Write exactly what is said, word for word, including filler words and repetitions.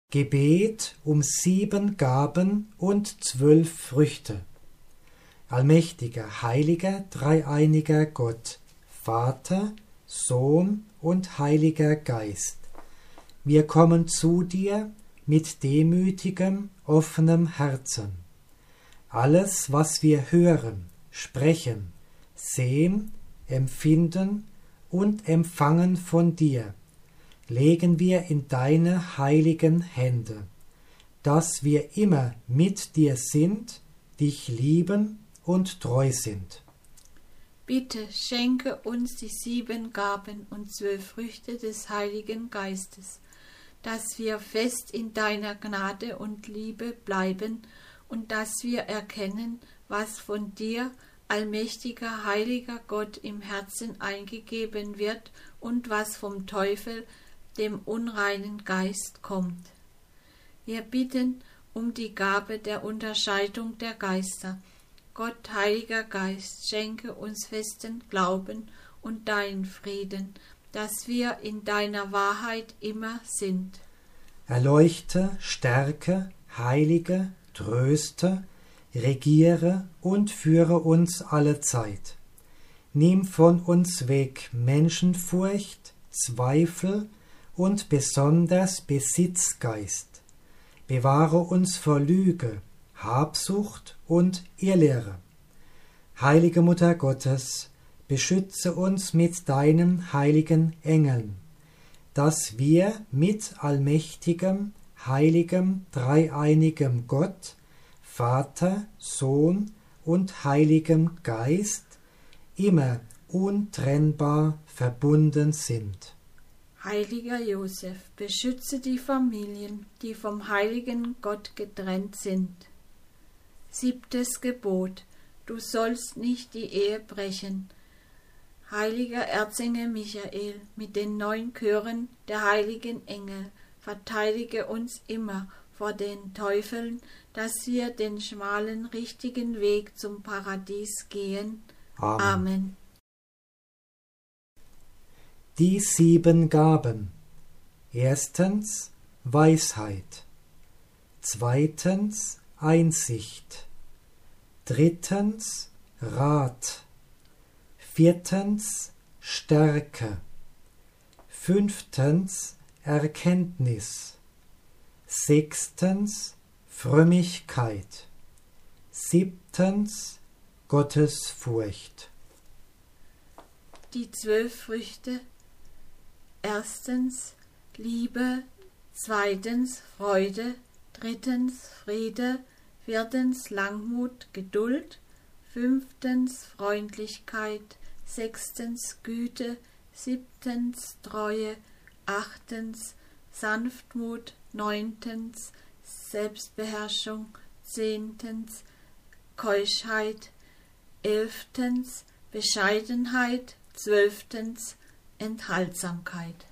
Gebet um sieben Gaben und zwölf Früchte. Allmächtiger, heiliger, dreieiniger Gott, Vater, Sohn und Heiliger Geist, wir kommen zu dir mit demütigem, offenem Herzen. Alles, was wir hören, sprechen, sehen, empfinden und empfangen von dir, legen wir in deine heiligen Hände, dass wir immer mit dir sind, dich lieben und treu sind. Bitte schenke uns die sieben Gaben und zwölf Früchte des Heiligen Geistes, dass wir fest in deiner Gnade und Liebe bleiben und dass wir erkennen, was von dir, allmächtiger, heiliger Gott, im Herzen eingegeben wird und was vom Teufel, dem unreinen Geist, kommt. Wir bitten um die Gabe der Unterscheidung der Geister. Gott, Heiliger Geist, schenke uns festen Glauben und deinen Frieden, dass wir in deiner Wahrheit immer sind. Erleuchte, stärke, heilige, tröste, regiere und führe uns alle Zeit. Nimm von uns weg Menschenfurcht, Zweifel und besonders Besitzgeist. Bewahre uns vor Lüge, Habsucht und Irrlehre. Heilige Mutter Gottes, beschütze uns mit deinen heiligen Engeln, dass wir mit allmächtigem, heiligem, dreieinigem Gott, Vater, Sohn und Heiligem Geist immer untrennbar verbunden sind. Heiliger Josef, beschütze die Familien, die vom heiligen Gott getrennt sind. Siebtes Gebot: Du sollst nicht die Ehe brechen. Heiliger Erzengel Michael, mit den neun Chören der heiligen Engel, verteidige uns immer vor den Teufeln, dass wir den schmalen, richtigen Weg zum Paradies gehen. Amen. Amen. Die sieben Gaben. Erstens Weisheit. Zweitens Einsicht. Drittens Rat. Viertens Stärke. Fünftens Erkenntnis. Sechstens Frömmigkeit. Siebtens Gottesfurcht. Die zwölf Früchte. Erstens Liebe, zweitens Freude, drittens Friede, viertens Langmut, Geduld, fünftens Freundlichkeit, sechstens Güte, siebtens Treue, achtens Sanftmut, neuntens Selbstbeherrschung, zehntens Keuschheit, elftens Bescheidenheit, zwölftens Enthaltsamkeit.